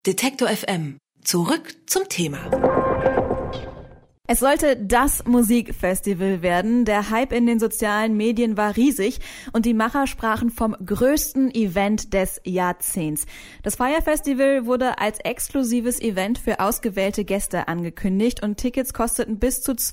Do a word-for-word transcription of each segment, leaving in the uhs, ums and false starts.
Detektor F M. Zurück zum Thema. Es sollte das Musikfestival werden. Der Hype in den sozialen Medien war riesig und die Macher sprachen vom größten Event des Jahrzehnts. Das Fyre Festival wurde als exklusives Event für ausgewählte Gäste angekündigt und Tickets kosteten bis zu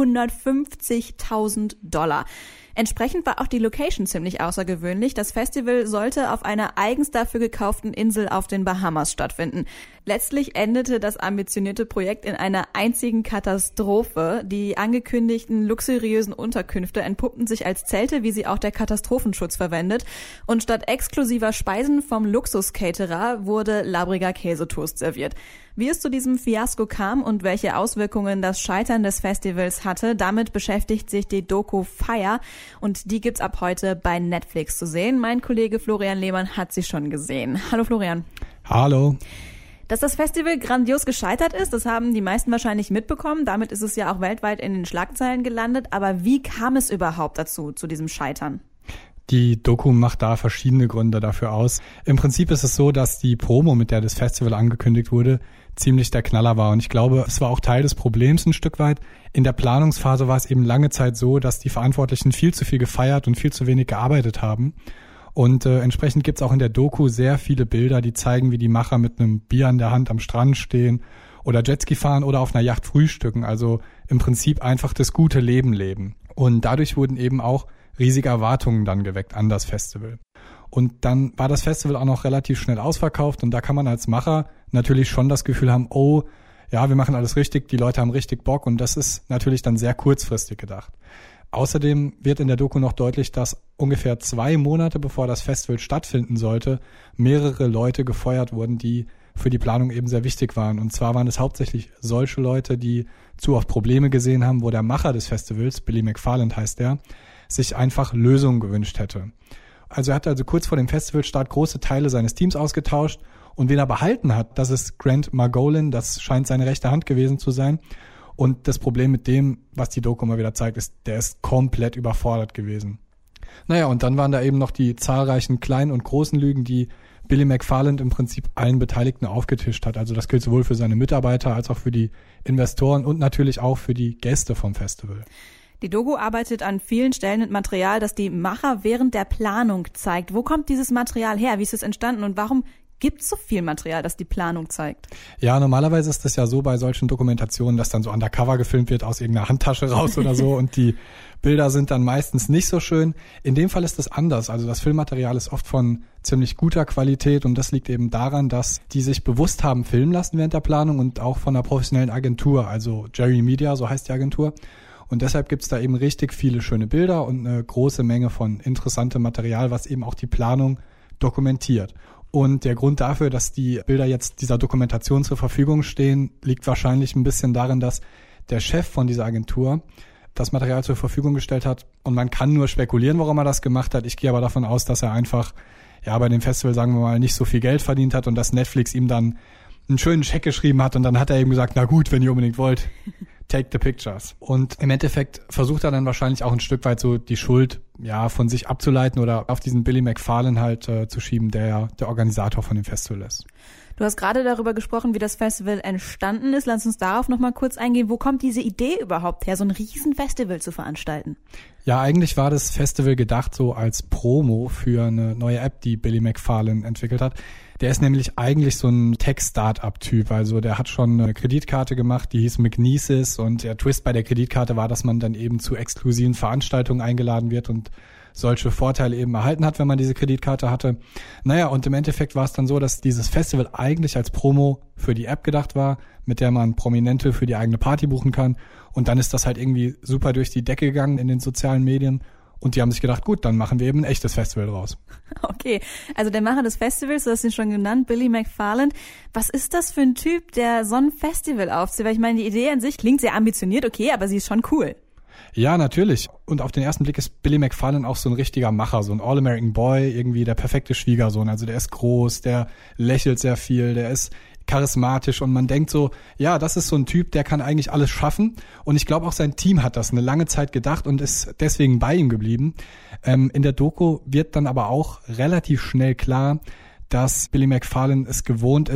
zweihundertfünfzigtausend Dollar. Entsprechend war auch die Location ziemlich außergewöhnlich. Das Festival sollte auf einer eigens dafür gekauften Insel auf den Bahamas stattfinden. Letztlich endete das ambitionierte Projekt in einer einzigen Katastrophe. Die angekündigten luxuriösen Unterkünfte entpuppten sich als Zelte, wie sie auch der Katastrophenschutz verwendet. Und statt exklusiver Speisen vom Luxus-Caterer wurde labriger Käsetoast serviert. Wie es zu diesem Fiasko kam und welche Auswirkungen das Scheitern des Festivals hatte, damit beschäftigt sich die Doku Fyre und die gibt's ab heute bei Netflix zu sehen. Mein Kollege Florian Lehmann hat sie schon gesehen. Hallo Florian. Hallo. Dass das Festival grandios gescheitert ist, das haben die meisten wahrscheinlich mitbekommen. Damit ist es ja auch weltweit in den Schlagzeilen gelandet. Aber wie kam es überhaupt dazu, zu diesem Scheitern? Die Doku macht da verschiedene Gründe dafür aus. Im Prinzip ist es so, dass die Promo, mit der das Festival angekündigt wurde, ziemlich der Knaller war. Und ich glaube, es war auch Teil des Problems ein Stück weit. In der Planungsphase war es eben lange Zeit so, dass die Verantwortlichen viel zu viel gefeiert und viel zu wenig gearbeitet haben. Und äh, entsprechend gibt's auch in der Doku sehr viele Bilder, die zeigen, wie die Macher mit einem Bier in der Hand am Strand stehen oder Jetski fahren oder auf einer Yacht frühstücken. Also im Prinzip einfach das gute Leben leben. Und dadurch wurden eben auch riesige Erwartungen dann geweckt an das Festival. Und dann war das Festival auch noch relativ schnell ausverkauft und da kann man als Macher natürlich schon das Gefühl haben, oh, ja, wir machen alles richtig, die Leute haben richtig Bock und das ist natürlich dann sehr kurzfristig gedacht. Außerdem wird in der Doku noch deutlich, dass ungefähr zwei Monate bevor das Festival stattfinden sollte, mehrere Leute gefeuert wurden, die für die Planung eben sehr wichtig waren. Und zwar waren es hauptsächlich solche Leute, die zu oft Probleme gesehen haben, wo der Macher des Festivals, Billy McFarland heißt der, sich einfach Lösungen gewünscht hätte. Also er hat also kurz vor dem Festivalstart große Teile seines Teams ausgetauscht und wen er behalten hat, das ist Grant Margolin, das scheint seine rechte Hand gewesen zu sein. Und das Problem mit dem, was die Doku mal wieder zeigt, ist, der ist komplett überfordert gewesen. Naja, und dann waren da eben noch die zahlreichen kleinen und großen Lügen, die Billy McFarland im Prinzip allen Beteiligten aufgetischt hat. Also das gilt sowohl für seine Mitarbeiter als auch für die Investoren und natürlich auch für die Gäste vom Festival. Die Doku arbeitet an vielen Stellen mit Material, das die Macher während der Planung zeigt. Wo kommt dieses Material her? Wie ist es entstanden und warum gibt es so viel Material, das die Planung zeigt? Ja, normalerweise ist es ja so bei solchen Dokumentationen, dass dann so undercover gefilmt wird aus irgendeiner Handtasche raus oder so und die Bilder sind dann meistens nicht so schön. In dem Fall ist das anders. Also das Filmmaterial ist oft von ziemlich guter Qualität und das liegt eben daran, dass die sich bewusst haben filmen lassen während der Planung und auch von einer professionellen Agentur, also Jerry Media, so heißt die Agentur. Und deshalb gibt's da eben richtig viele schöne Bilder und eine große Menge von interessantem Material, was eben auch die Planung dokumentiert. Und der Grund dafür, dass die Bilder jetzt dieser Dokumentation zur Verfügung stehen, liegt wahrscheinlich ein bisschen darin, dass der Chef von dieser Agentur das Material zur Verfügung gestellt hat. Und man kann nur spekulieren, warum er das gemacht hat. Ich gehe aber davon aus, dass er einfach ja bei dem Festival, sagen wir mal, nicht so viel Geld verdient hat und dass Netflix ihm dann einen schönen Scheck geschrieben hat. Und dann hat er eben gesagt, na gut, wenn ihr unbedingt wollt, take the pictures. Und im Endeffekt versucht er dann wahrscheinlich auch ein Stück weit so die Schuld ja von sich abzuleiten oder auf diesen Billy McFarland halt äh, zu schieben, der ja der Organisator von dem Festival ist. Du hast gerade darüber gesprochen, wie das Festival entstanden ist. Lass uns darauf noch mal kurz eingehen. Wo kommt diese Idee überhaupt her, so ein riesen Festival zu veranstalten? Ja, eigentlich war das Festival gedacht so als Promo für eine neue App, die Billy McFarland entwickelt hat. Der ist nämlich eigentlich so ein Tech-Startup-Typ. Also der hat schon eine Kreditkarte gemacht, die hieß Magnesis. Und der Twist bei der Kreditkarte war, dass man dann eben zu exklusiven Veranstaltungen eingeladen wird und solche Vorteile eben erhalten hat, wenn man diese Kreditkarte hatte. Naja, und im Endeffekt war es dann so, dass dieses Festival eigentlich als Promo für die App gedacht war, mit der man Prominente für die eigene Party buchen kann. Und dann ist das halt irgendwie super durch die Decke gegangen in den sozialen Medien. Und die haben sich gedacht, gut, dann machen wir eben ein echtes Festival draus. Okay, also der Macher des Festivals, du hast ihn schon genannt, Billy McFarland. Was ist das für ein Typ, der so ein Festival aufzieht? Weil ich meine, die Idee an sich klingt sehr ambitioniert, okay, aber sie ist schon cool. Ja, natürlich. Und auf den ersten Blick ist Billy McFarland auch so ein richtiger Macher, so ein All-American Boy, irgendwie der perfekte Schwiegersohn. Also der ist groß, der lächelt sehr viel, der ist charismatisch und man denkt so, ja, das ist so ein Typ, der kann eigentlich alles schaffen. Und ich glaube auch sein Team hat das eine lange Zeit gedacht und ist deswegen bei ihm geblieben. Ähm, in der Doku wird dann aber auch relativ schnell klar, dass Billy McFarland es gewohnt ist,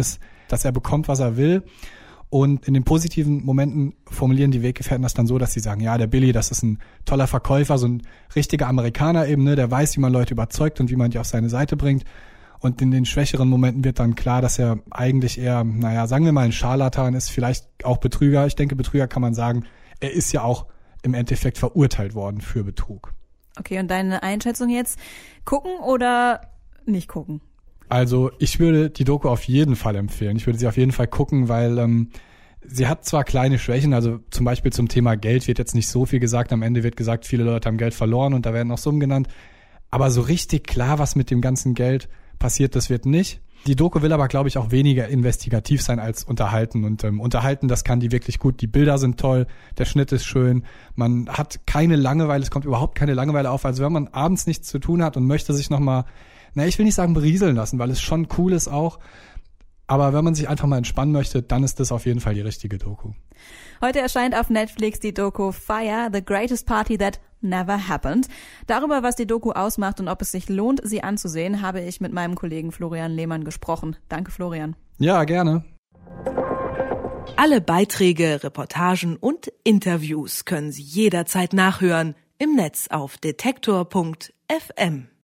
dass er bekommt, was er will. Und in den positiven Momenten formulieren die Weggefährten das dann so, dass sie sagen, ja, der Billy, das ist ein toller Verkäufer, so ein richtiger Amerikaner eben, ne, der weiß, wie man Leute überzeugt und wie man die auf seine Seite bringt. Und in den schwächeren Momenten wird dann klar, dass er eigentlich eher, naja, sagen wir mal, ein Scharlatan ist, vielleicht auch Betrüger. Ich denke, Betrüger kann man sagen, er ist ja auch im Endeffekt verurteilt worden für Betrug. Okay, und deine Einschätzung jetzt, gucken oder nicht gucken? Also ich würde die Doku auf jeden Fall empfehlen. Ich würde sie auf jeden Fall gucken, weil ähm, sie hat zwar kleine Schwächen, also zum Beispiel zum Thema Geld wird jetzt nicht so viel gesagt. Am Ende wird gesagt, viele Leute haben Geld verloren und da werden auch Summen genannt. Aber so richtig klar, was mit dem ganzen Geld passiert, das wird nicht. Die Doku will aber, glaube ich, auch weniger investigativ sein als unterhalten. Und ähm, unterhalten, das kann die wirklich gut. Die Bilder sind toll, der Schnitt ist schön. Man hat keine Langeweile, es kommt überhaupt keine Langeweile auf. Also wenn man abends nichts zu tun hat und möchte sich nochmal, na, ich will nicht sagen berieseln lassen, weil es schon cool ist auch. Aber wenn man sich einfach mal entspannen möchte, dann ist das auf jeden Fall die richtige Doku. Heute erscheint auf Netflix die Doku Fire, The Greatest Party That Never Happened. Darüber, was die Doku ausmacht und ob es sich lohnt, sie anzusehen, habe ich mit meinem Kollegen Florian Lehmann gesprochen. Danke, Florian. Ja, gerne. Alle Beiträge, Reportagen und Interviews können Sie jederzeit nachhören im Netz auf detektor punkt f m.